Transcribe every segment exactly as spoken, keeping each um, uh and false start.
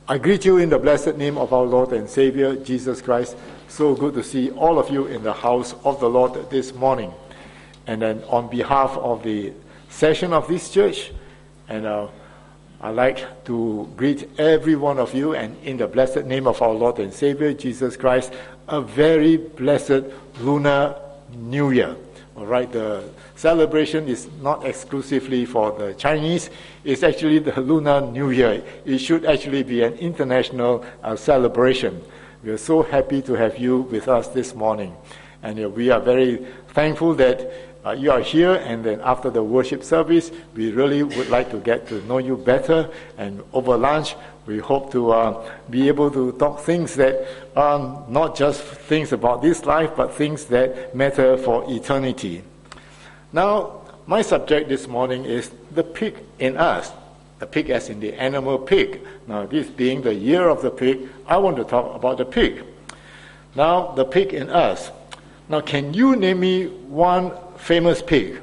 I greet you in the blessed name of our Lord and Savior, Jesus Christ. So good to see all of you in the house of the Lord this morning. And then on behalf of the session of this church, and uh, I'd like to greet every one of you, and in the blessed name of our Lord and Savior, Jesus Christ, a very blessed Lunar New Year. All right, the celebration is not exclusively for the Chinese. It's actually the Lunar New Year. It should actually be an international uh, celebration. We are so happy to have you with us this morning. And uh, we are very thankful that uh, you are here. And then after the worship service, we really would like to get to know you better. And over lunch, we hope to uh, be able to talk things that are not just things about this life, but things that matter for eternity. Now, my subject this morning is the pig in us. The pig as in the animal pig. Now, this being the year of the pig, I want to talk about the pig. Now, the pig in us. Now, can you name me one famous pig?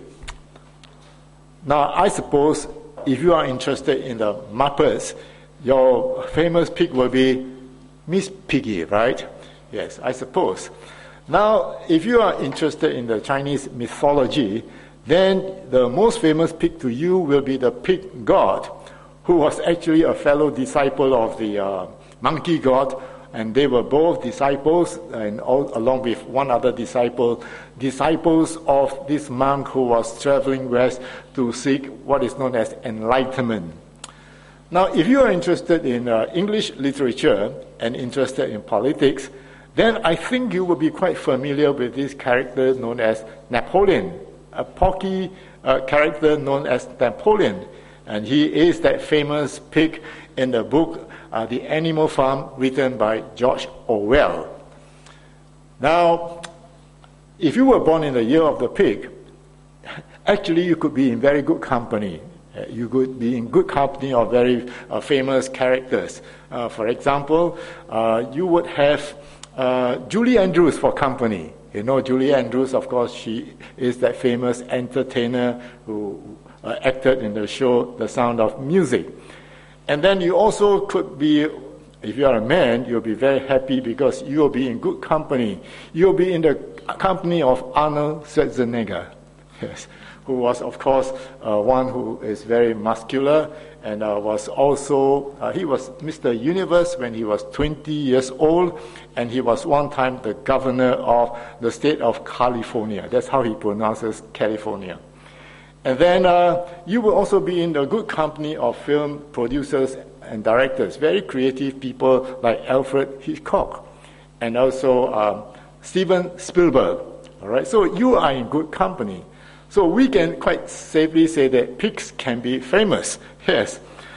Now, I suppose if you are interested in the Muppets, your famous pig will be Miss Piggy, right? Yes, I suppose. Now, if you are interested in the Chinese mythology, then the most famous pig to you will be the pig god, who was actually a fellow disciple of the uh, monkey god, and they were both disciples, and all, along with one other disciple, disciples of this monk who was traveling west to seek what is known as enlightenment. Now, if you are interested in uh, English literature and interested in politics, then I think you will be quite familiar with this character known as Napoleon, a porky uh, character known as Napoleon. And he is that famous pig in the book, uh, The Animal Farm, written by George Orwell. Now, if you were born in the year of the pig, actually you could be in very good company. Uh, you could be in good company of very uh, famous characters. Uh, for example, uh, you would have uh, Julie Andrews for company. You know Julie Andrews, of course, she is that famous entertainer who uh, acted in the show The Sound of Music. And then you also could be, if you are a man, you'll be very happy because you'll be in good company. You'll be in the company of Arnold Schwarzenegger. Yes. Who was, of course, uh, one who is very muscular, and uh, was also, uh, he was Mister Universe when he was twenty years old, and he was one time the governor of the state of California. That's how he pronounces California. And then uh, you will also be in the good company of film producers and directors, very creative people like Alfred Hitchcock, and also uh, Steven Spielberg. All right, so you are in good company. So we can quite safely say that pigs can be famous. Yes.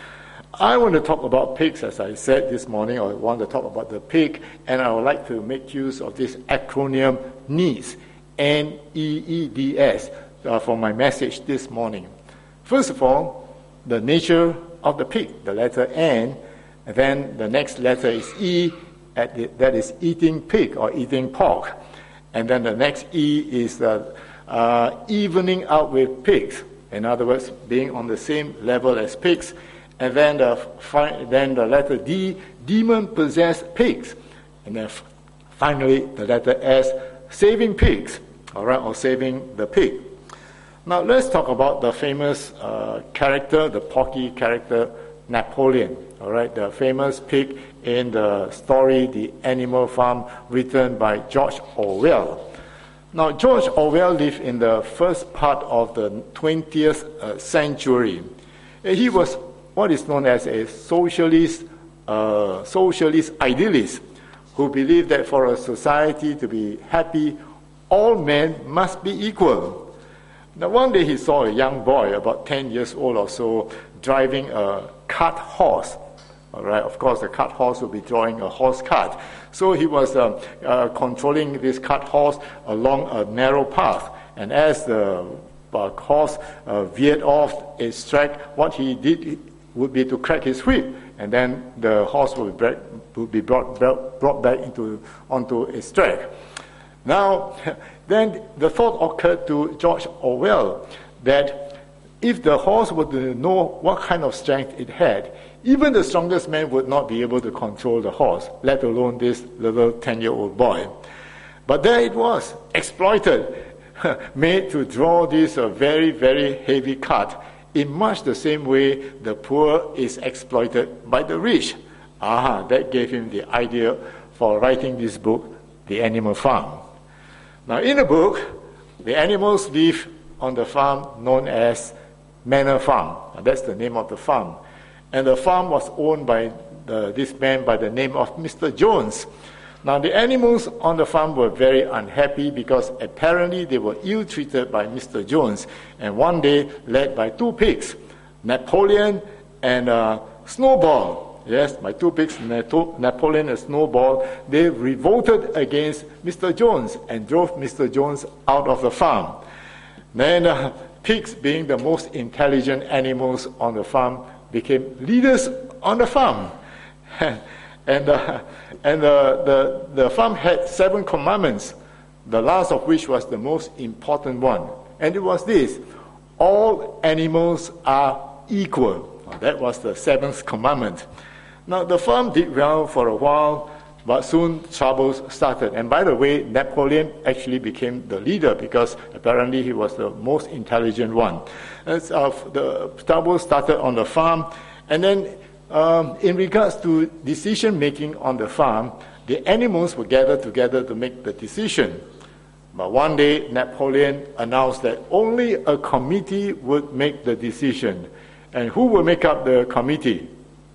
I want to talk about pigs, as I said this morning. I want to talk about the pig, and I would like to make use of this acronym NEEDS, N E E D S, uh, for my message this morning. First of all, the nature of the pig, the letter N, and then the next letter is E, at the, that is eating pig or eating pork. And then the next E is the uh, Uh, evening out with pigs, in other words, being on the same level as pigs. And then the fi- then the letter D, demon-possessed pigs. And then f- finally the letter S, saving pigs, all right, or saving the pig. Now let's talk about the famous uh, character, the porky character, Napoleon, all right, the famous pig in the story The Animal Farm, written by George Orwell. Now, George Orwell lived in the first part of the twentieth uh, century. He was what is known as a socialist, uh, socialist idealist who believed that for a society to be happy, all men must be equal. Now, one day he saw a young boy, about ten years old or so, driving a cart horse. All right, of course, the cart horse will be drawing a horse cart. So he was uh, uh, controlling this cart horse along a narrow path. And as the uh, horse uh, veered off its track, what he did would be to crack his whip, and then the horse would be, brought, would be brought, brought back into onto its track. Now, then the thought occurred to George Orwell that if the horse were to know what kind of strength it had, Even the strongest man would not be able to control the horse, let alone this little ten-year-old boy. But there it was, exploited, made to draw this uh, very, very heavy cart, in much the same way the poor is exploited by the rich. Ah, that gave him the idea for writing this book, The Animal Farm. Now, in the book, the animals live on the farm known as Manor Farm. That's the name of the farm. And the farm was owned by the, this man by the name of Mister Jones. Now, the animals on the farm were very unhappy because apparently they were ill-treated by Mister Jones. And one day, led by two pigs, Napoleon and uh, Snowball, yes, my two pigs, Napoleon and Snowball, they revolted against Mister Jones and drove Mister Jones out of the farm. Then uh, pigs, being the most intelligent animals on the farm, became leaders on the farm. and uh, and uh, the, the farm had seven commandments, the last of which was the most important one. And it was this: all animals are equal. That was the seventh commandment. Now, the farm did well for a while, but soon troubles started. And by the way, Napoleon actually became the leader because apparently he was the most intelligent one. And uh, the troubles started on the farm. And then um, in regards to decision-making on the farm, the animals were gathered together to make the decision. But one day, Napoleon announced that only a committee would make the decision. And who will make up the committee?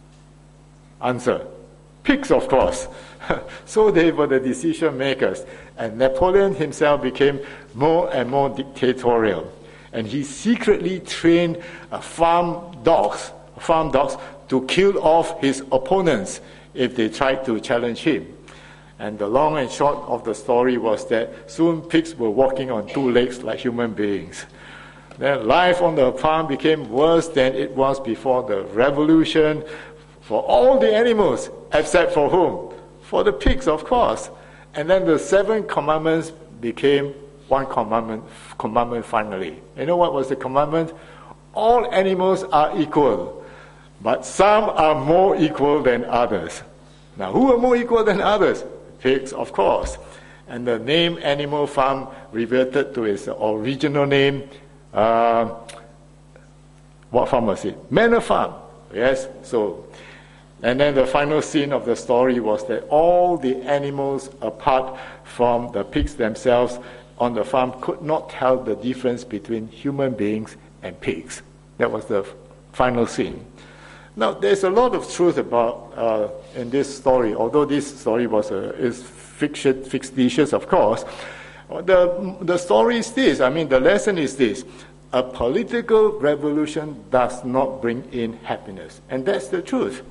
Answer: pigs, of course. So they were the decision makers. And Napoleon himself became more and more dictatorial. And he secretly trained uh, farm dogs, farm dogs to kill off his opponents if they tried to challenge him. And the long and short of the story was that soon pigs were walking on two legs like human beings. Then life on the farm became worse than it was before the revolution for all the animals, except for whom? For the pigs, of course. And then the seven commandments became one commandment, commandment finally. You know what was the commandment? All animals are equal, but some are more equal than others. Now, who are more equal than others? Pigs, of course. And the name Animal Farm reverted to its original name. Uh, what farm was it? Manor Farm. Yes, so... And then the final scene of the story was that all the animals, apart from the pigs themselves on the farm, could not tell the difference between human beings and pigs. That was the final scene. Now, there's a lot of truth about uh, in this story, although this story was a, is fiction, fictitious, of course. The, the story is this, I mean, the lesson is this: a political revolution does not bring in happiness. And that's the truth.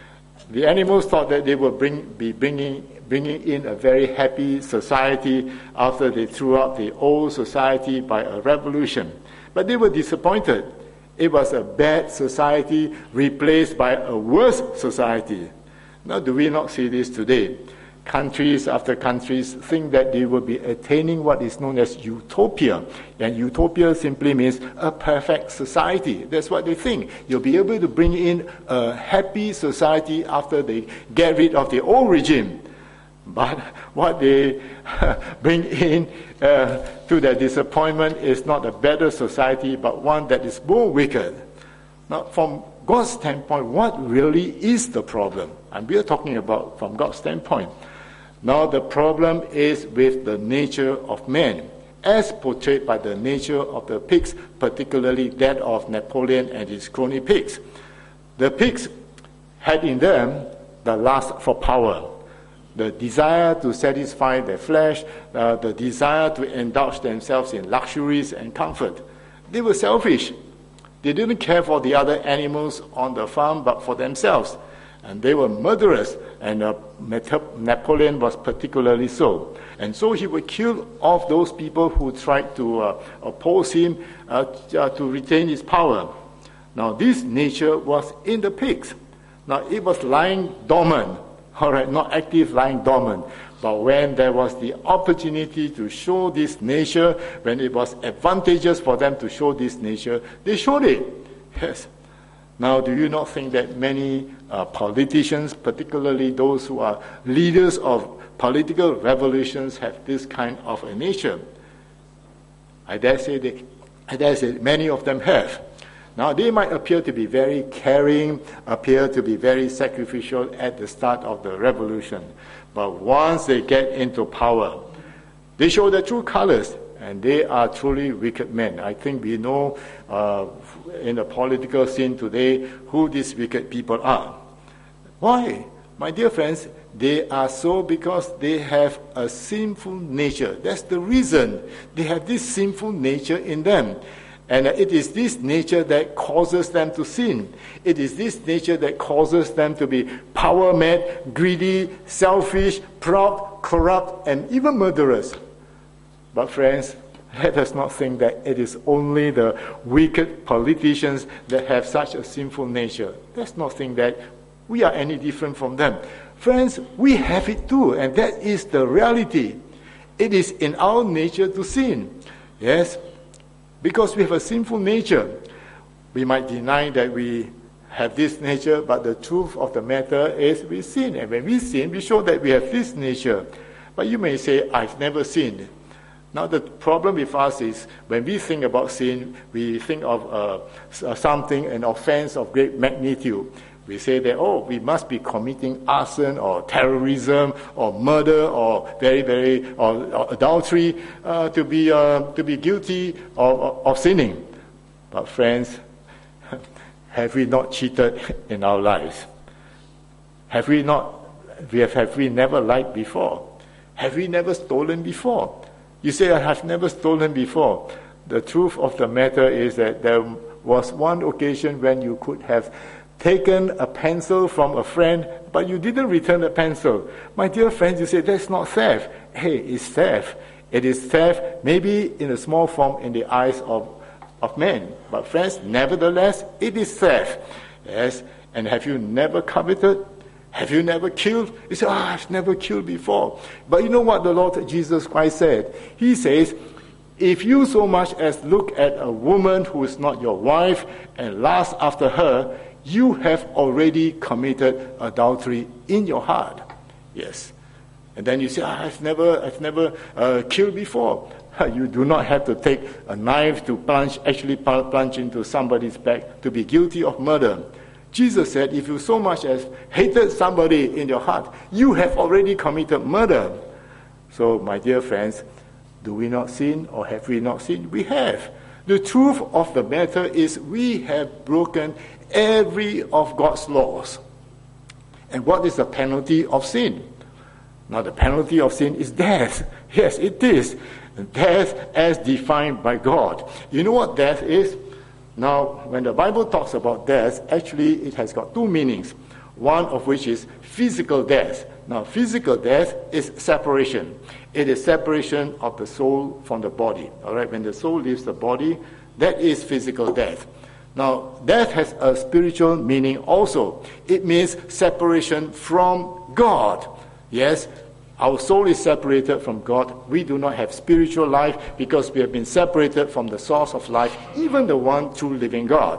The animals thought that they would bring, be bringing, bringing in a very happy society after they threw out the old society by a revolution. But they were disappointed. It was a bad society replaced by a worse society. Now, do we not see this today? Countries after countries think that they will be attaining what is known as utopia. And utopia simply means a perfect society. That's what they think. You'll be able to bring in a happy society after they get rid of the old regime. But what they bring in uh, to their disappointment is not a better society, but one that is more wicked. Now, from God's standpoint, what really is the problem? And we are talking about from God's standpoint. Now, the problem is with the nature of man, as portrayed by the nature of the pigs, particularly that of Napoleon and his crony pigs. The pigs had in them the lust for power, the desire to satisfy their flesh, uh, the desire to indulge themselves in luxuries and comfort. They were selfish. They didn't care for the other animals on the farm, but for themselves. And they were murderous, and uh, Napoleon was particularly so. And so he would kill off those people who tried to uh, oppose him uh, uh, to retain his power. Now, this nature was in the pigs. Now, it was lying dormant, all right, not active, lying dormant. But when there was the opportunity to show this nature, when it was advantageous for them to show this nature, they showed it. Yes. Now, do you not think that many uh, politicians, particularly those who are leaders of political revolutions, have this kind of a nature? I dare say they, I dare say many of them have. Now, they might appear to be very caring, appear to be very sacrificial at the start of the revolution. But once they get into power, they show their true colors, and they are truly wicked men. I think we know uh, in the political scene today who these wicked people are. Why? My dear friends, they are so because they have a sinful nature. That's the reason. They have this sinful nature in them. And it is this nature that causes them to sin. It is this nature that causes them to be power-mad, greedy, selfish, proud, corrupt, and even murderers. But friends, let us not think that it is only the wicked politicians that have such a sinful nature. Let's not think that we are any different from them. Friends, we have it too, and that is the reality. It is in our nature to sin. Yes, because we have a sinful nature. We might deny that we have this nature, but the truth of the matter is we sin. And when we sin, we show that we have this nature. But you may say, I've never sinned. Now the problem with us is when we think about sin, we think of uh, something, an offense of great magnitude. We say that, oh, we must be committing arson or terrorism or murder or very, very or, or adultery uh, to be uh, to be guilty of, of, of sinning. But friends, have we not cheated in our lives? Have we not? We have have we never lied before? Have we never stolen before? You say, I have never stolen before. The truth of the matter is that there was one occasion when you could have taken a pencil from a friend, but you didn't return the pencil. My dear friends, you say, that's not theft. Hey, it's theft. It is theft, maybe in a small form in the eyes of, of men. But friends, nevertheless, it is theft. Yes, and have you never coveted? Have you never killed? You say, oh, I've never killed before. But you know what the Lord Jesus Christ said? He says, if you so much as look at a woman who is not your wife and lust after her, you have already committed adultery in your heart. Yes. And then you say, oh, I've never, I've never uh, killed before. You do not have to take a knife to plunge, actually plunge into somebody's back to be guilty of murder. Jesus said, if you so much as hated somebody in your heart, you have already committed murder. So, my dear friends, do we not sin or have we not sinned? We have. The truth of the matter is we have broken every of God's laws. And what is the penalty of sin? Now, the penalty of sin is death. Yes, it is. Death as defined by God. You know what death is? Now, when the Bible talks about death, actually it has got two meanings. One of which is physical death. Now, physical death is separation. It is separation of the soul from the body. All right, when the soul leaves the body, that is physical death. Now, death has a spiritual meaning also. It means separation from God. Yes, our soul is separated from God. We do not have spiritual life because we have been separated from the source of life, even the one true living God.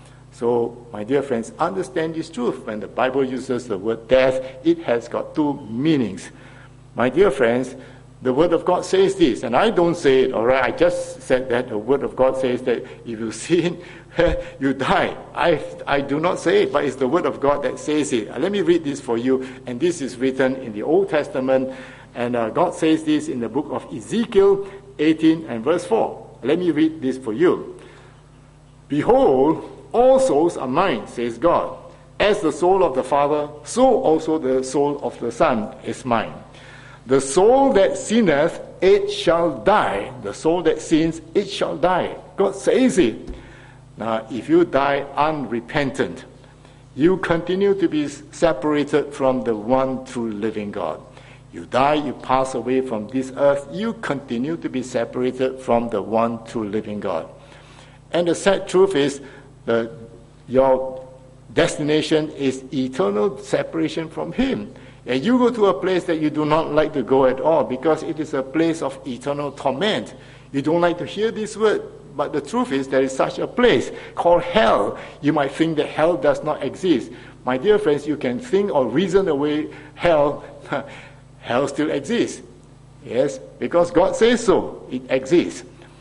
So, my dear friends, understand this truth. When the Bible uses the word death, it has got two meanings. My dear friends, the Word of God says this, and I don't say it, all right? I just said that the Word of God says that if you sin, you die. I I do not say it, but it's the Word of God that says it. Let me read this for you, and this is written in the Old Testament, and uh, God says this in the book of Ezekiel eighteen and verse four. Let me read this for you. Behold, all souls are mine, says God. As the soul of the Father, so also the soul of the Son is mine. The soul that sinneth, it shall die. The soul that sins, it shall die. God says it. Now, if you die unrepentant, you continue to be separated from the one true living God. You die, you pass away from this earth, you continue to be separated from the one true living God. And the sad truth is that your destination is eternal separation from Him. And you go to a place that you do not like to go at all because it is a place of eternal torment. You don't like to hear this word, but the truth is there is such a place called hell. You might think that hell does not exist. My dear friends, you can think or reason away hell. Hell still exists. Yes, because God says so. It exists.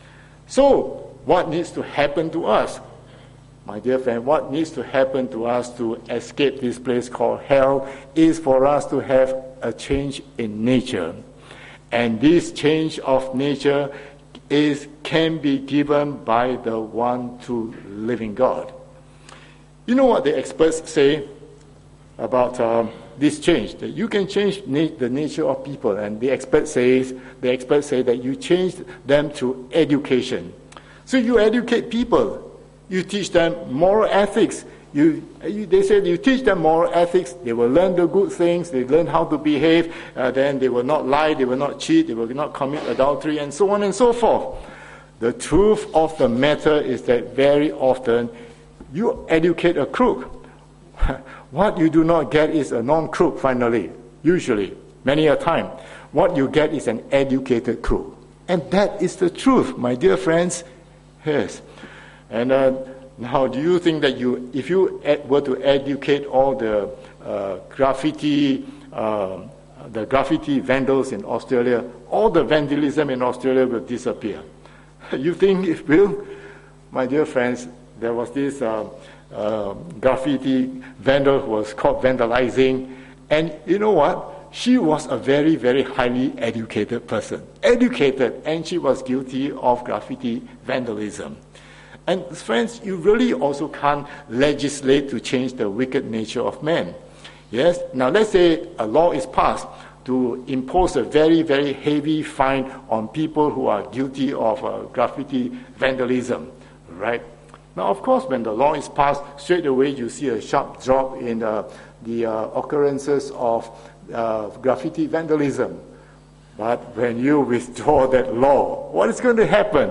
So, what needs to happen to us? My dear friend, what needs to happen to us to escape this place called hell is for us to have a change in nature. And this change of nature is can be given by the one true living God. You know what the experts say about um, this change? That you can change na- the nature of people, and the expert says the experts say that you change them through education. So you educate people. You teach them moral ethics. You, you, they said you teach them moral ethics. They will learn the good things. They learn how to behave. Uh, then they will not lie. They will not cheat. They will not commit adultery, and so on and so forth. The truth of the matter is that very often you educate a crook. What you do not get is a non-crook. Finally, usually, many a time, what you get is an educated crook, and that is the truth, my dear friends. Yes. And uh, now, do you think that you, if you ed- were to educate all the uh, graffiti, uh, the graffiti vandals in Australia, all the vandalism in Australia will disappear? You think it will? My dear friends, there was this uh, uh, graffiti vandal who was caught vandalizing, and you know what? She was a very, very highly educated person. Educated, and she was guilty of graffiti vandalism. And friends, you really also can't legislate to change the wicked nature of man. Yes? Now let's say a law is passed to impose a very, very heavy fine on people who are guilty of uh, graffiti vandalism. Right? Now, of course, when the law is passed, straight away you see a sharp drop in uh, the uh, occurrences of uh, graffiti vandalism. But when you withdraw that law, what is going to happen?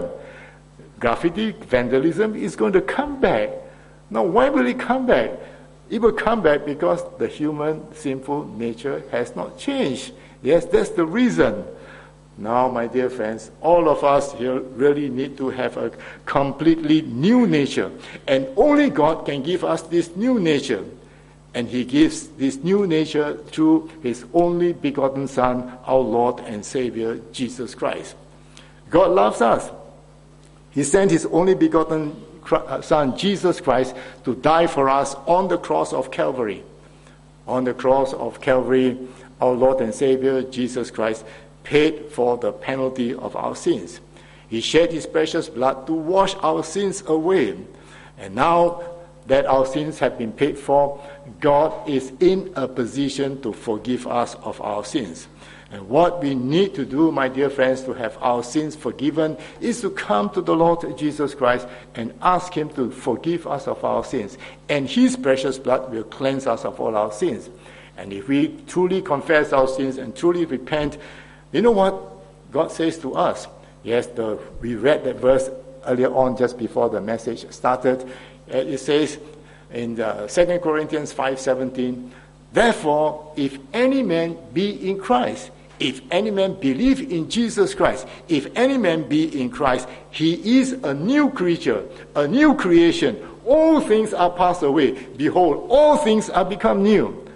Graffiti vandalism is going to come back. Now, why will it come back? It will come back because the human sinful nature has not changed. Yes, that's the reason. Now, my dear friends, all of us here really need to have a completely new nature. And only God can give us this new nature. And He gives this new nature through His only begotten Son, our Lord and Savior, Jesus Christ. God loves us. He sent His only begotten Son, Jesus Christ, to die for us on the cross of Calvary. On the cross of Calvary, our Lord and Savior, Jesus Christ, paid for the penalty of our sins. He shed His precious blood to wash our sins away. And now that our sins have been paid for, God is in a position to forgive us of our sins. And what we need to do, my dear friends, to have our sins forgiven is to come to the Lord Jesus Christ and ask Him to forgive us of our sins. And His precious blood will cleanse us of all our sins. And if we truly confess our sins and truly repent, you know what God says to us? Yes, the, we read that verse earlier on just before the message started. It says in the Second Corinthians five seventeen, therefore, if any man be in Christ, if any man believe in Jesus Christ, if any man be in Christ, he is a new creature, a new creation. All things are passed away. Behold, all things are become new.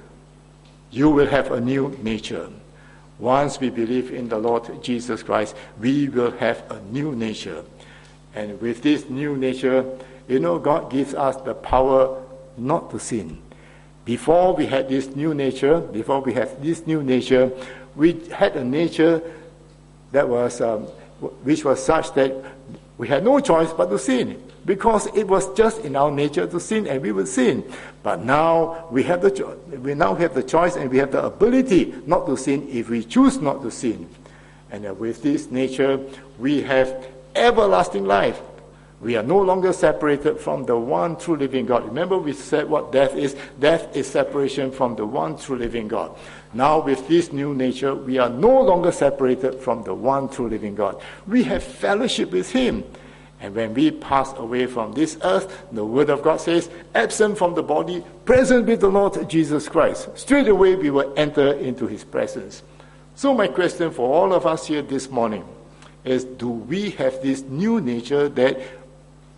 You will have a new nature. Once we believe in the Lord Jesus Christ, we will have a new nature. And with this new nature, you know, God gives us the power not to sin. Before we had this new nature, before we had this new nature, we had a nature that was, um, which was such that we had no choice but to sin, because it was just in our nature to sin, and we would sin. But now we have the cho- we now have the choice, and we have the ability not to sin if we choose not to sin. And uh, with this nature, we have everlasting life. We are no longer separated from the one true living God. Remember, we said what death is. Death is separation from the one true living God. Now, with this new nature, we are no longer separated from the one true living God. We have fellowship with Him. And when we pass away from this earth, the Word of God says, absent from the body, present with the Lord Jesus Christ. Straight away, we will enter into His presence. So my question for all of us here this morning is, do we have this new nature that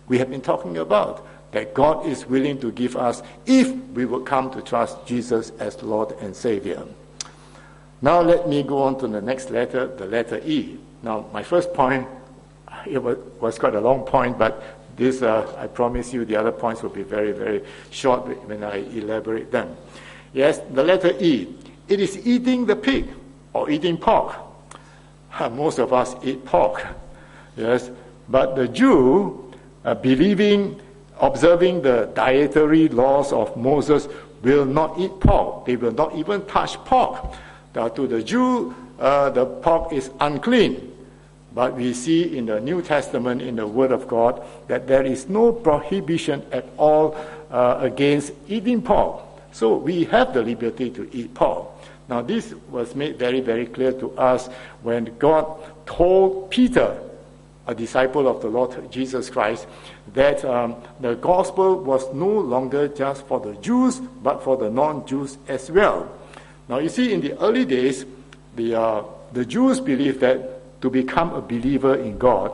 we have been talking about, that God is willing to give us if we would come to trust Jesus as Lord and Savior. Now let me go on to the next letter, the letter E. Now my first point, it was, was quite a long point, but this, uh, I promise you, the other points will be very, very short when I elaborate them. Yes, the letter E. It is eating the pig or eating pork. Most of us eat pork. Yes, but the Jew, uh, believing, observing the dietary laws of Moses, will not eat pork. They will not even touch pork. Now, to the Jew, uh, the pork is unclean. But we see in the New Testament, in the Word of God, that there is no prohibition at all uh, against eating pork. So we have the liberty to eat pork. Now this was made very, very clear to us when God told Peter, a disciple of the Lord Jesus Christ, that um, the gospel was no longer just for the Jews, but for the non-Jews as well. Now you see, in the early days, the, uh, the Jews believed that to become a believer in God,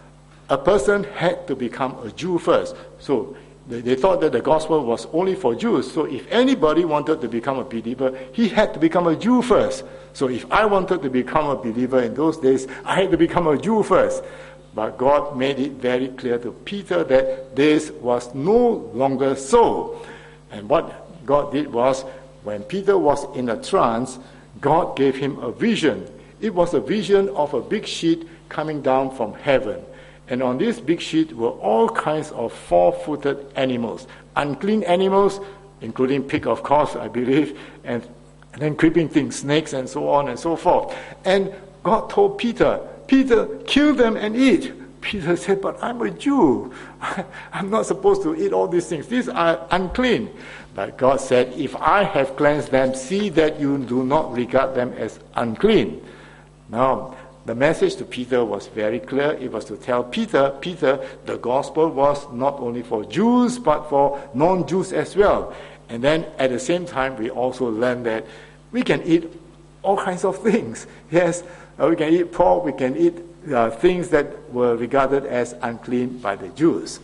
a person had to become a Jew first. So they, they thought that the gospel was only for Jews. So if anybody wanted to become a believer, he had to become a Jew first. So if I wanted to become a believer in those days, I had to become a Jew first. But God made it very clear to Peter that this was no longer so. And what God did was, when Peter was in a trance, God gave him a vision. It was a vision of a big sheet coming down from heaven. And on this big sheet were all kinds of four-footed animals. Unclean animals, including pig, of course, I believe, and, and then creeping things, snakes, and so on and so forth. And God told Peter, Peter, kill them and eat. Peter said, but I'm a Jew. I'm not supposed to eat all these things. These are unclean. But God said, if I have cleansed them, see that you do not regard them as unclean. Now, the message to Peter was very clear. It was to tell Peter, Peter, the gospel was not only for Jews, but for non-Jews as well. And then at the same time, we also learned that we can eat all kinds of things. Yes, we can eat pork, we can eat uh, things that were regarded as unclean by the Jews.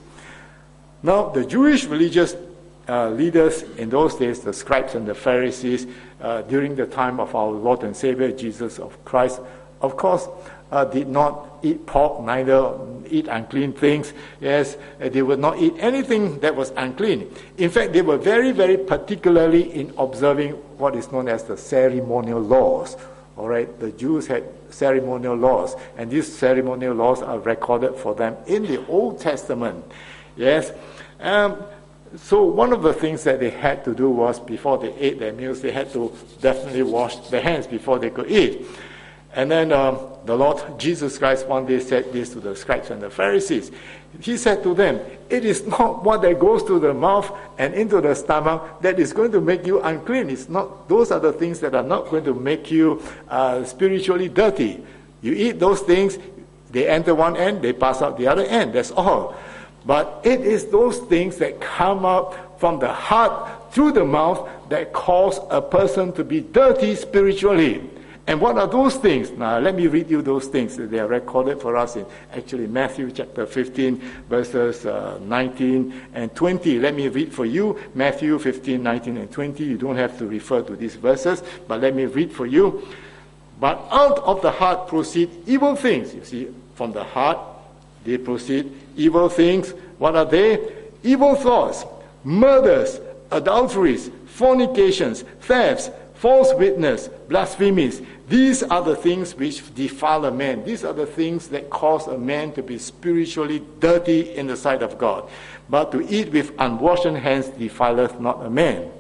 Now, the Jewish religious uh, leaders in those days, the scribes and the Pharisees, uh, during the time of our Lord and Savior Jesus of Christ, of course, uh, did not eat pork, neither eat unclean things. Yes, they would not eat anything that was unclean. In fact, they were very, very particularly in observing what is known as the ceremonial laws. All right, the Jews had ceremonial laws, and these ceremonial laws are recorded for them in the Old Testament. Yes, um, so one of the things that they had to do was, before they ate their meals, they had to definitely wash their hands before they could eat. And then um, the Lord Jesus Christ one day said this to the scribes and the Pharisees. He said to them, it is not what that goes to the mouth and into the stomach that is going to make you unclean. It's not; those are the things that are not going to make you uh, spiritually dirty. You eat those things, they enter one end, they pass out the other end. That's all. But it is those things that come out from the heart through the mouth that cause a person to be dirty spiritually. And what are those things? Now, let me read you those things. They are recorded for us in actually Matthew chapter fifteen, verses uh, nineteen and twenty. Let me read for you Matthew fifteen, nineteen and twenty. You don't have to refer to these verses, but let me read for you. But out of the heart proceed evil things. You see, from the heart, they proceed evil things. What are they? Evil thoughts, murders, adulteries, fornications, thefts, false witness, blasphemies. These are the things which defile a man. These are the things that cause a man to be spiritually dirty in the sight of God. But to eat with unwashed hands defileth not a man.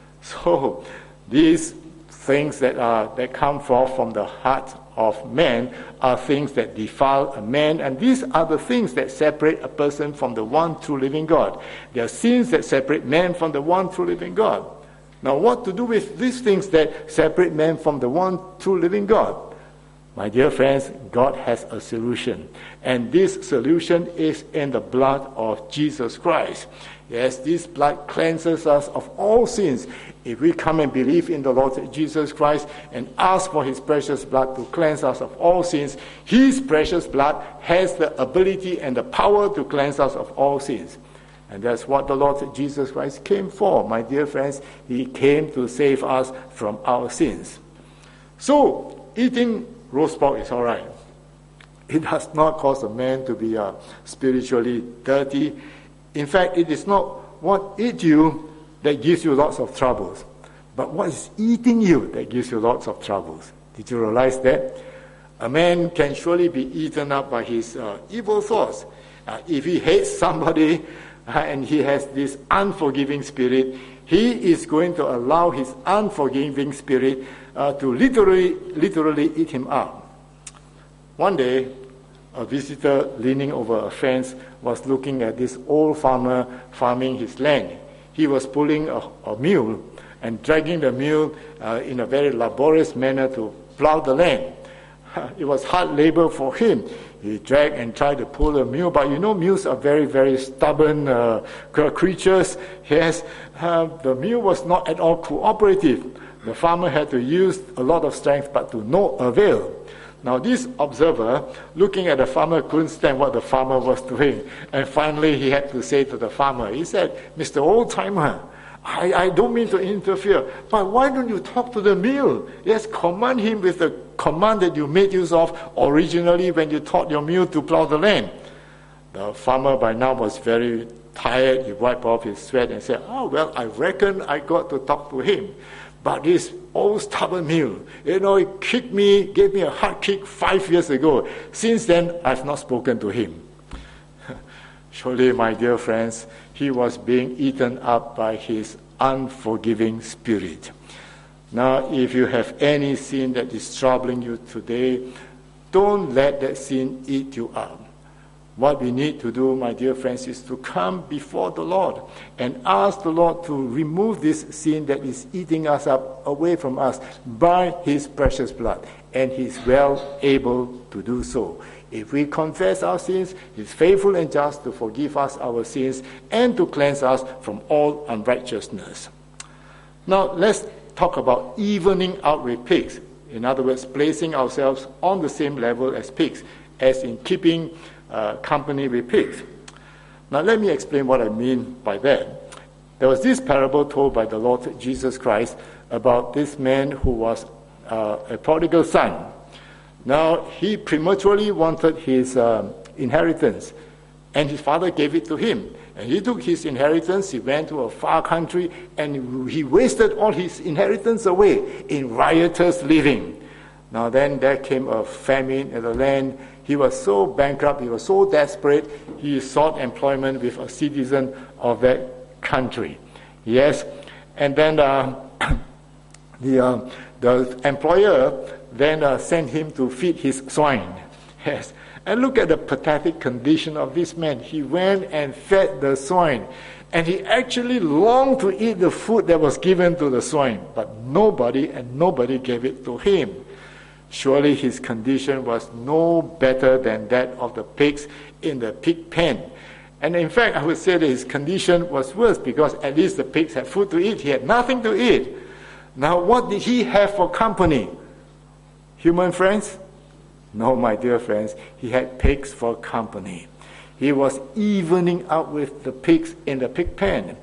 So these things that are that come forth from the heart of man are things that defile a man, and these are the things that separate a person from the one true living God. They are sins that separate man from the one true living God. Now, what to do with these things that separate man from the one true living God? My dear friends, God has a solution. And this solution is in the blood of Jesus Christ. Yes, this blood cleanses us of all sins. If we come and believe in the Lord Jesus Christ and ask for his precious blood to cleanse us of all sins, his precious blood has the ability and the power to cleanse us of all sins. And that's what the Lord Jesus Christ came for, my dear friends. He came to save us from our sins. So, eating roast pork is all right. It does not cause a man to be uh, spiritually dirty. In fact, it is not what eats you that gives you lots of troubles, but what is eating you that gives you lots of troubles. Did you realize that? A man can surely be eaten up by his uh, evil thoughts. Uh, if he hates somebody uh, and he has this unforgiving spirit, he is going to allow his unforgiving spirit uh, to literally, literally eat him up. One day, a visitor leaning over a fence was looking at this old farmer farming his land. He was pulling a, a mule and dragging the mule uh, in a very laborious manner to plow the land. It was hard labor for him. He dragged and tried to pull the mule, but you know, mules are very, very stubborn uh, creatures. Yes, uh, the mule was not at all cooperative. The farmer had to use a lot of strength, but to no avail. Now this observer, looking at the farmer, couldn't stand what the farmer was doing. And finally he had to say to the farmer, he said, Mister Old-timer, I, I don't mean to interfere, but why don't you talk to the mule? Yes, command him with the command that you made use of originally when you taught your mule to plow the land. The farmer by now was very tired. He wiped off his sweat and said, oh, well, I reckon I got to talk to him. But this old stubborn mule, you know, he kicked me, gave me a hard kick five years ago. Since then, I've not spoken to him. Surely, my dear friends, he was being eaten up by his unforgiving spirit. Now, if you have any sin that is troubling you today, don't let that sin eat you up. What we need to do, my dear friends, is to come before the Lord and ask the Lord to remove this sin that is eating us up away from us by his precious blood. And he's well able to do so. If we confess our sins, he's faithful and just to forgive us our sins and to cleanse us from all unrighteousness. Now, let's talk about evening out with pigs. In other words, placing ourselves on the same level as pigs, as in keeping Uh, company with pigs. Now let me explain what I mean by that. There was this parable told by the Lord Jesus Christ about this man who was uh, a prodigal son. Now he prematurely wanted his uh, inheritance, and his father gave it to him. And he took his inheritance, he went to a far country, and he wasted all his inheritance away in riotous living. Now then there came a famine in the land. He was so bankrupt, he was so desperate, he sought employment with a citizen of that country. Yes, and then uh, the, uh, the employer then uh, sent him to feed his swine. Yes, and look at the pathetic condition of this man. He went and fed the swine, and he actually longed to eat the food that was given to the swine, but nobody and nobody gave it to him. Surely his condition was no better than that of the pigs in the pig pen. And in fact, I would say that his condition was worse because at least the pigs had food to eat. He had nothing to eat. Now, what did he have for company? Human friends? No, my dear friends. He had pigs for company. He was evening out with the pigs in the pig pen.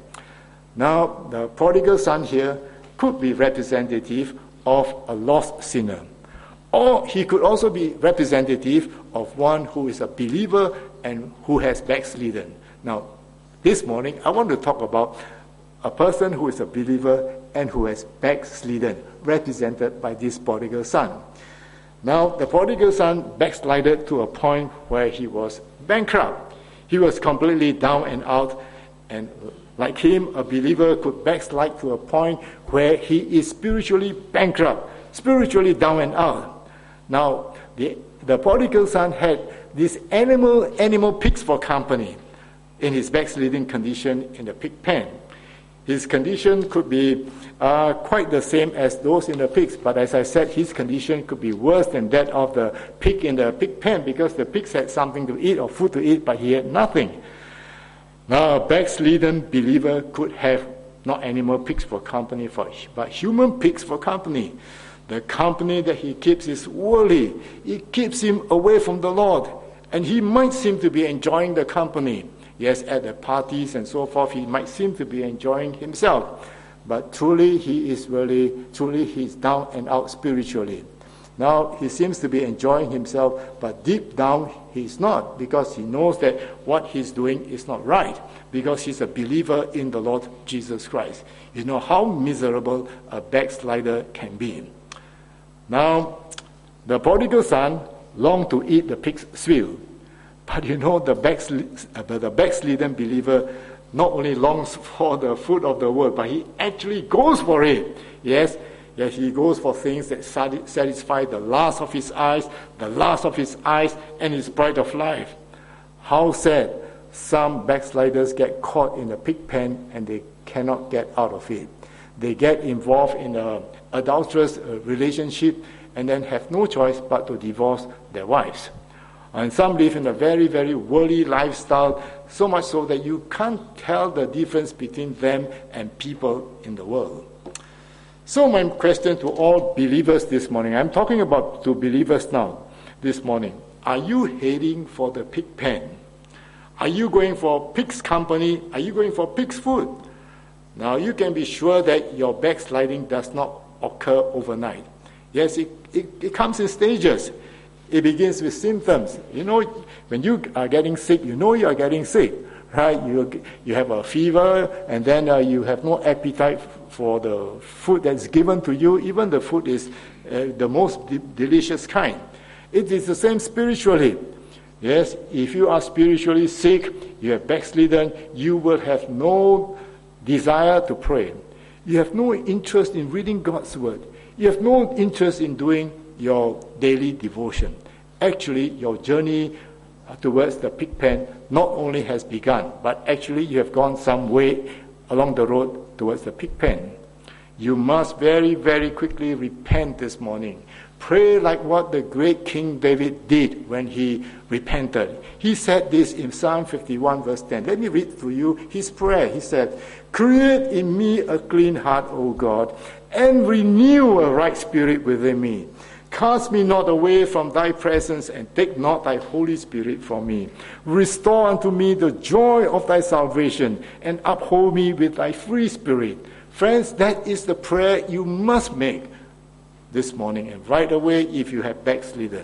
Now, the prodigal son here could be representative of a lost sinner. Or he could also be representative of one who is a believer and who has backslidden. Now, this morning, I want to talk about a person who is a believer and who has backslidden, represented by this prodigal son. Now, the prodigal son backslided to a point where he was bankrupt. He was completely down and out, and like him, a believer could backslide to a point where he is spiritually bankrupt, spiritually down and out. Now, the, the prodigal son had these animal, animal pigs for company in his backsliding condition in the pig pen. His condition could be uh, quite the same as those in the pigs, but as I said, his condition could be worse than that of the pig in the pig pen, because the pigs had something to eat or food to eat, but he had nothing. Now, a backslidden believer could have not animal pigs for company, for, but human pigs for company. The company that he keeps is worldly. It keeps him away from the Lord. And he might seem to be enjoying the company. Yes, at the parties and so forth, he might seem to be enjoying himself. But truly, he is really, truly, he's down and out spiritually. Now, he seems to be enjoying himself, but deep down, he's not, because he knows that what he's doing is not right, because he's a believer in the Lord Jesus Christ. You know how miserable a backslider can be. Now, the prodigal son longed to eat the pig's swill, but you know, the, backsl- the backslidden believer not only longs for the food of the world, but he actually goes for it. Yes, yes, he goes for things that satisfy the lust of his eyes, the lust of his eyes, and his pride of life. How sad. Some backsliders get caught in a pig pen and they cannot get out of it. They get involved in an adulterous relationship and then have no choice but to divorce their wives. And some live in a very, very worldly lifestyle, so much so that you can't tell the difference between them and people in the world. So my question to all believers this morning, I'm talking about to believers now, this morning. Are you heading for the pig pen? Are you going for pig's company? Are you going for pig's food? Now you can be sure that your backsliding does not occur overnight. Yes, it, it, it comes in stages. It begins with symptoms. You know, when you are getting sick, you know you are getting sick, right? You you have a fever, and then uh, you have no appetite for the food that's given to you. Even the food is uh, the most de- delicious kind. It is the same spiritually. Yes, if you are spiritually sick, you have backslidden, you will have no desire to pray. You have no interest in reading God's word. You have no interest in doing your daily devotion. Actually, your journey towards the pig pen not only has begun, but actually you have gone some way along the road towards the pig pen. You must very, very quickly repent this morning. Pray like what the great King David did when he repented. He said this in Psalm fifty-one verse ten. Let me read to you his prayer. He said, "Create in me a clean heart, O God, and renew a right spirit within me. Cast me not away from thy presence, and take not thy Holy Spirit from me. Restore unto me the joy of thy salvation, and uphold me with thy free spirit." Friends, that is the prayer you must make this morning, and right away if you have backslidden.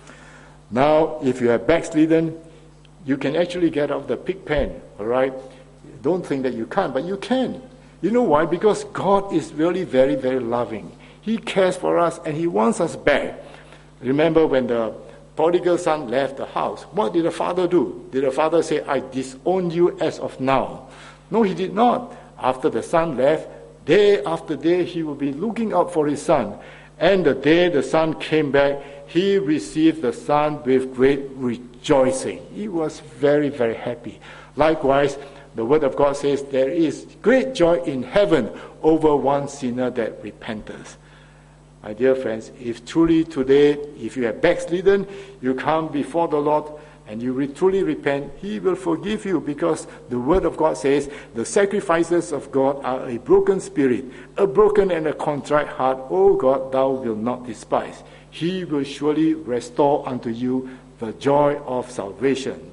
Now, if you have backslidden, you can actually get out of the pig pen, all right? Don't think that you can't, but you can. You know why? Because God is really very, very loving. He cares for us and he wants us back. Remember when the prodigal son left the house, what did the father do? Did the father say, "I disown you as of now"? No, he did not. After the son left, day after day he will be looking out for his son. And the day the son came back, he received the son with great rejoicing. He was very, very happy. Likewise, the word of God says there is great joy in heaven over one sinner that repenteth. My dear friends, if truly today, if you have backslidden, you come before the Lord and you re- truly repent, he will forgive you, because the word of God says the sacrifices of God are a broken spirit, a broken and a contrite heart. O God, thou wilt not despise. He will surely restore unto you the joy of salvation.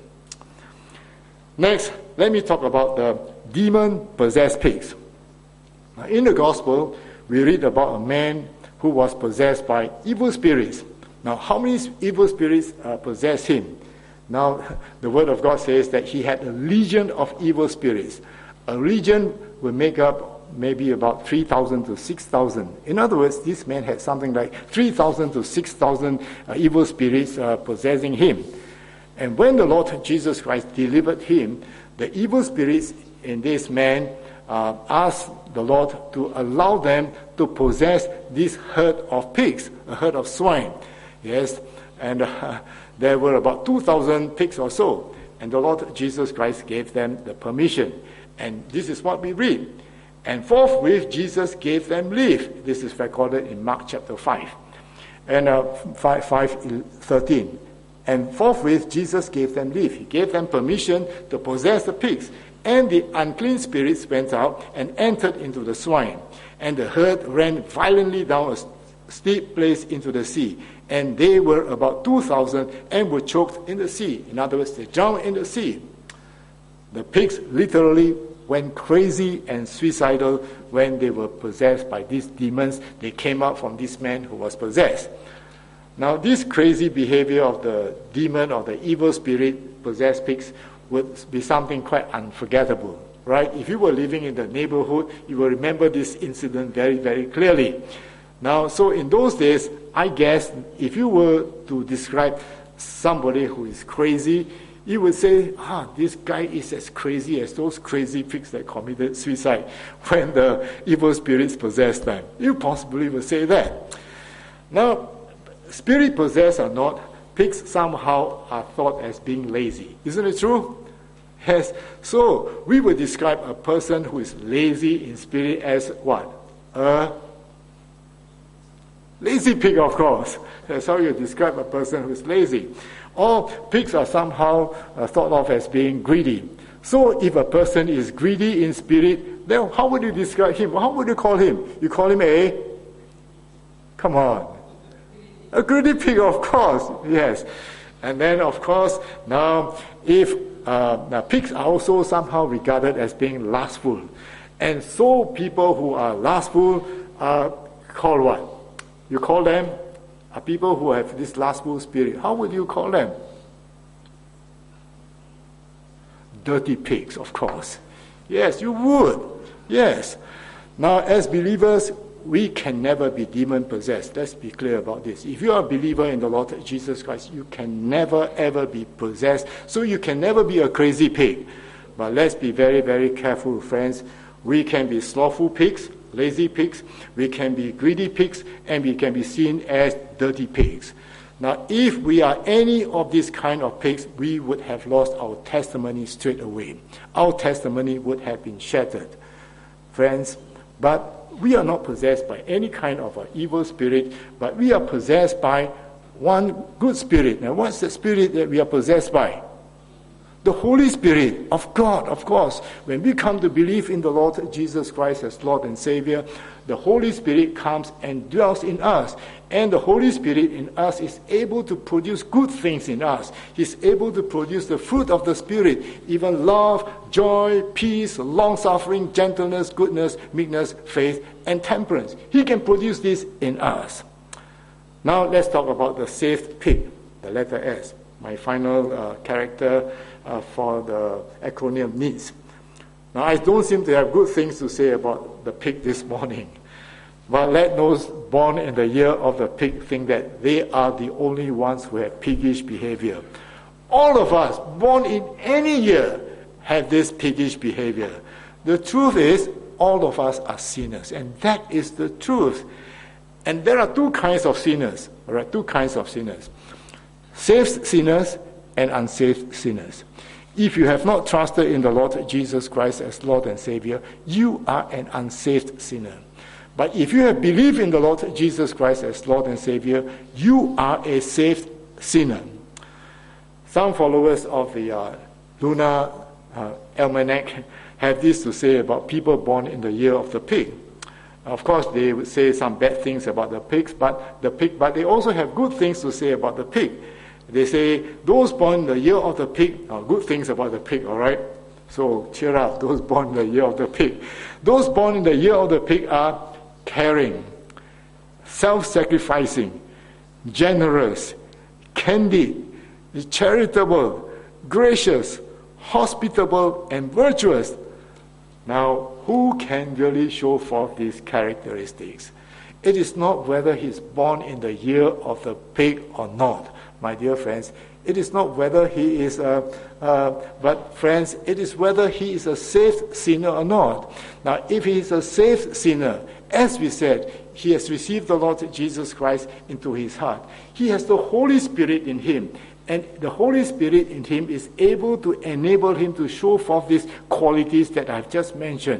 Next, let me talk about the demon-possessed pigs. Now, in the gospel, we read about a man who was possessed by evil spirits. Now, how many evil spirits uh, possessed him? Now, the word of God says that he had a legion of evil spirits. A legion will make up maybe about three thousand to six thousand. In other words, this man had something like three thousand to six thousand uh, evil spirits uh, possessing him. And when the Lord Jesus Christ delivered him, the evil spirits in this man uh, asked the Lord to allow them to possess this herd of pigs, a herd of swine. Yes, and uh, there were about two thousand pigs or so. And the Lord Jesus Christ gave them the permission. And this is what we read. And forthwith Jesus gave them leave. This is recorded in Mark chapter five. And uh, five, five, thirteen. And forthwith Jesus gave them leave. He gave them permission to possess the pigs. And the unclean spirits went out and entered into the swine. And the herd ran violently down a steep place into the sea. And they were about two thousand and were choked in the sea. In other words, they drowned in the sea. The pigs literally went crazy and suicidal when they were possessed by these demons. They came out from this man who was possessed. Now, this crazy behavior of the demon or the evil spirit possessed pigs would be something quite unforgettable, right? If you were living in the neighborhood, you will remember this incident very, very clearly. Now, so in those days, I guess if you were to describe somebody who is crazy, you would say, ah, this guy is as crazy as those crazy pigs that committed suicide when the evil spirits possessed them. You possibly would say that. Now, spirit possessed or not, pigs somehow are thought as being lazy. Isn't it true? Yes. So, we would describe a person who is lazy in spirit as what? A lazy pig, of course. That's how you describe a person who is lazy. Or pigs are somehow uh, thought of as being greedy. So if a person is greedy in spirit, then how would you describe him? How would you call him? You call him a, come on, a greedy pig, of course, yes. And then, of course, now if uh, now pigs are also somehow regarded as being lustful. And so people who are lustful are called what? You call them are people who have this lustful spirit. How would you call them? Dirty pigs, of course. Yes, you would. Yes. Now, as believers, we can never be demon-possessed. Let's be clear about this. If you are a believer in the Lord Jesus Christ, you can never, ever be possessed. So you can never be a crazy pig. But let's be very, very careful, friends. We can be slothful pigs, lazy pigs, we can be greedy pigs, and we can be seen as dirty pigs. Now, if we are any of these kind of pigs, we would have lost our testimony straight away. Our testimony would have been shattered. Friends, but we are not possessed by any kind of an evil spirit, but we are possessed by one good spirit. Now, what's the spirit that we are possessed by? The Holy Spirit of God, of course. When we come to believe in the Lord Jesus Christ as Lord and Savior, the Holy Spirit comes and dwells in us. And the Holy Spirit in us is able to produce good things in us. He's able to produce the fruit of the Spirit, even love, joy, peace, long-suffering, gentleness, goodness, meekness, faith, and temperance. He can produce this in us. Now let's talk about the saved pig, the letter S, my final uh, character uh, for the acronym NEEDS. Now, I don't seem to have good things to say about the pig this morning. But let those born in the year of the pig think that they are the only ones who have piggish behavior. All of us, born in any year, have this piggish behavior. The truth is, all of us are sinners, and that is the truth. And there are two kinds of sinners. There are two kinds of sinners. Saved sinners and unsaved sinners. If you have not trusted in the Lord Jesus Christ as Lord and Savior, you are an unsaved sinner. But if you have believed in the Lord Jesus Christ as Lord and Savior, you are a saved sinner. Some followers of the uh, lunar uh, almanac have this to say about people born in the year of the pig. Of course, they would say some bad things about the pigs, but the pig, but they also have good things to say about the pig. They say those born in the year of the pig are good things about the pig, all right? So cheer up, those born in the year of the pig. Those born in the year of the pig are caring, self-sacrificing, generous, candid, charitable, gracious, hospitable, and virtuous. Now, who can really show forth these characteristics? It is not whether he's born in the year of the pig or not, my dear friends. It is not whether he is a, uh, but friends, it is whether he is a saved sinner or not. Now, if he is a saved sinner, as we said, he has received the Lord Jesus Christ into his heart. He has the Holy Spirit in him. And the Holy Spirit in him is able to enable him to show forth these qualities that I've just mentioned.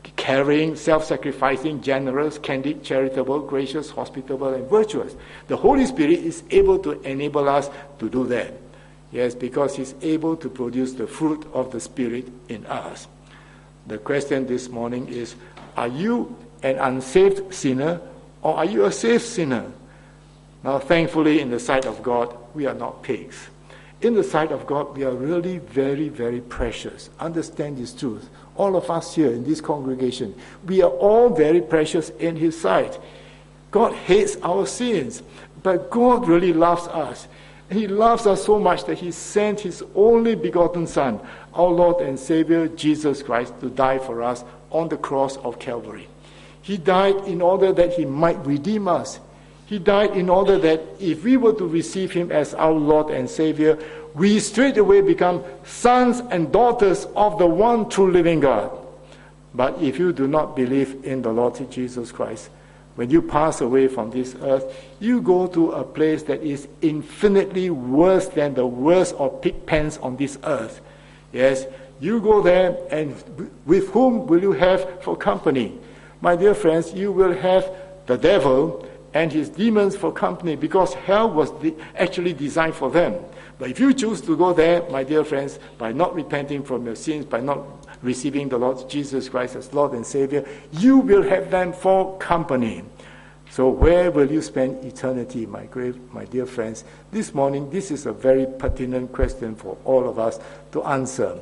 caring, self-sacrificing, generous, candid, charitable, gracious, hospitable, and virtuous. The Holy Spirit is able to enable us to do that. Yes, because He's able to produce the fruit of the Spirit in us. The question this morning is, are you an unsaved sinner or are you a saved sinner? Now, thankfully, in the sight of God, we are not pigs. In the sight of God, we are really very, very precious. Understand this truth. All of us here in this congregation, we are all very precious in His sight. God hates our sins, but God really loves us. He loves us so much that He sent His only begotten Son, our Lord and Savior, Jesus Christ, to die for us on the cross of Calvary. He died in order that He might redeem us. He died in order that if we were to receive Him as our Lord and Savior, we straight away become sons and daughters of the one true living God. But if you do not believe in the Lord Jesus Christ, when you pass away from this earth, you go to a place that is infinitely worse than the worst of pig pens on this earth. Yes, you go there, and with whom will you have for company? My dear friends, you will have the devil and his demons for company, because hell was de- actually designed for them. But if you choose to go there, my dear friends, by not repenting from your sins, by not receiving the Lord Jesus Christ as Lord and Savior, you will have them for company. So where will you spend eternity, my great, my dear friends? This morning, this is a very pertinent question for all of us to answer.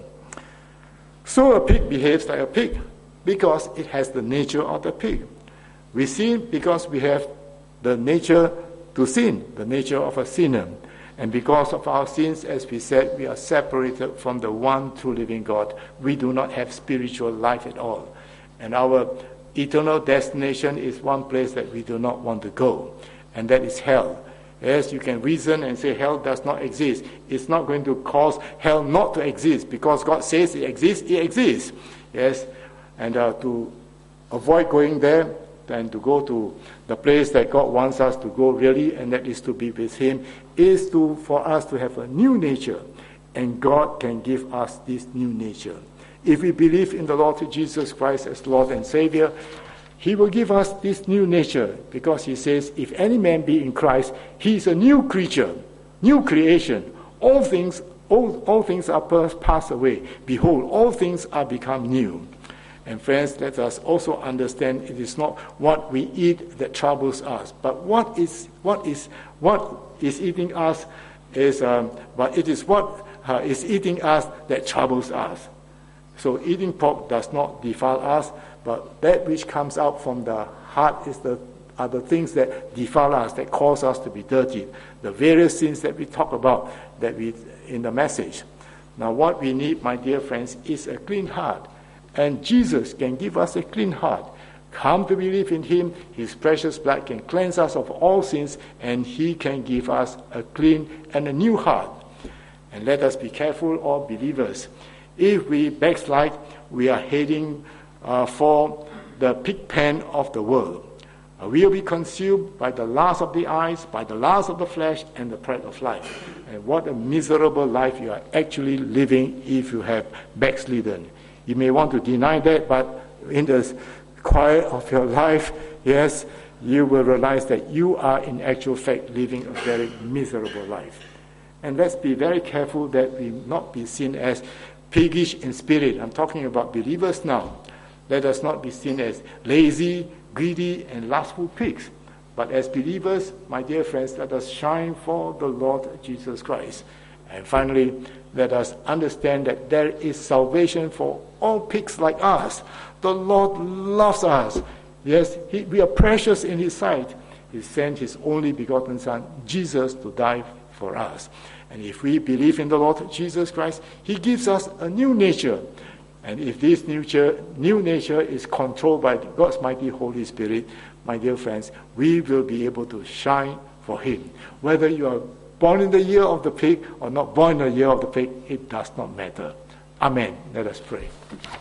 So a pig behaves like a pig because it has the nature of the pig. We sin because we have the nature to sin, the nature of a sinner. And because of our sins, as we said, we are separated from the one true living God. We do not have spiritual life at all. And our eternal destination is one place that we do not want to go, and that is hell. Yes, you can reason and say hell does not exist. It's not going to cause hell not to exist, because God says it exists, it exists. Yes, and uh, to avoid going there, and to go to the place that God wants us to go really, and that is to be with Him, is to for us to have a new nature, and God can give us this new nature. If we believe in the Lord Jesus Christ as Lord and Savior, He will give us this new nature, because He says, if any man be in Christ, he is a new creature, new creation. All things, all, all things are passed away. Behold, all things are become new. And friends, let us also understand it is not what we eat that troubles us, but what is what is what is eating us is, um, but it is what uh, is eating us that troubles us. So eating pork does not defile us, but that which comes out from the heart is the are the things that defile us, that cause us to be dirty. The various sins that we talk about that we in the message. Now, what we need, my dear friends, is a clean heart. And Jesus can give us a clean heart. Come to believe in Him, His precious blood can cleanse us of all sins, and He can give us a clean and a new heart. And let us be careful, all believers. If we backslide, we are heading uh, for the pig pen of the world. Uh, we will be consumed by the lust of the eyes, by the lust of the flesh, and the pride of life. And what a miserable life you are actually living if you have backslidden. You may want to deny that, but in the quiet of your life, yes, you will realize that you are in actual fact living a very miserable life. And let's be very careful that we not be seen as piggish in spirit. I'm talking about believers now. Let us not be seen as lazy, greedy, and lustful pigs. But as believers, my dear friends, let us shine for the Lord Jesus Christ. And finally, let us understand that there is salvation for all pigs like us. The Lord loves us. Yes, he, we are precious in His sight. He sent His only begotten Son, Jesus, to die for us. And if we believe in the Lord Jesus Christ, He gives us a new nature. And if this new nature, new nature is controlled by God's mighty Holy Spirit, my dear friends, we will be able to shine for Him. Whether you are born in the year of the pig or not born in the year of the pig, it does not matter. Amen. Let us pray.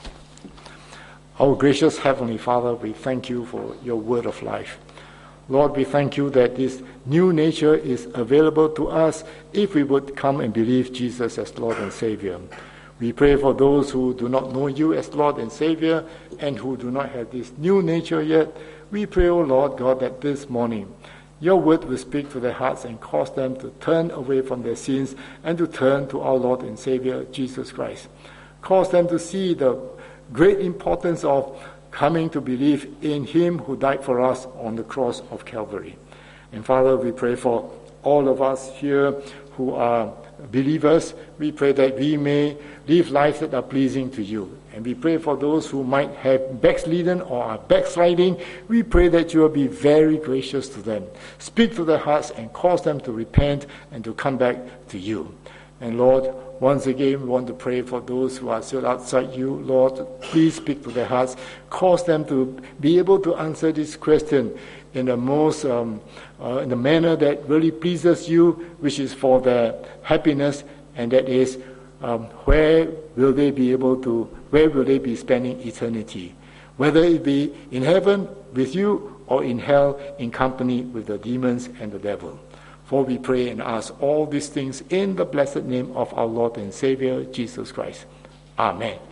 Our gracious Heavenly Father, we thank You for Your word of life. Lord, we thank You that this new nature is available to us if we would come and believe Jesus as Lord and Savior. We pray for those who do not know you as Lord and Savior and who do not have this new nature yet. We pray, O Lord God, that this morning your word will speak to their hearts and cause them to turn away from their sins and to turn to our Lord and Savior, Jesus Christ. Cause them to see the great importance of coming to believe in him who died for us on the cross of Calvary. And Father, we pray for all of us here who are believers. We pray that we may live lives that are pleasing to you. And we pray for those who might have backslidden or are backsliding. We pray that you will be very gracious to them. Speak to their hearts and cause them to repent and to come back to you. And Lord, once again, we want to pray for those who are still outside you. Lord, please speak to their hearts. Cause them to be able to answer this question in the most, um, uh, in the manner that really pleases you, which is for their happiness, and that is, um, where will they be able to, where will they be spending eternity? Whether it be in heaven with you or in hell in company with the demons and the devil. For we pray and ask all these things in the blessed name of our Lord and Savior, Jesus Christ. Amen.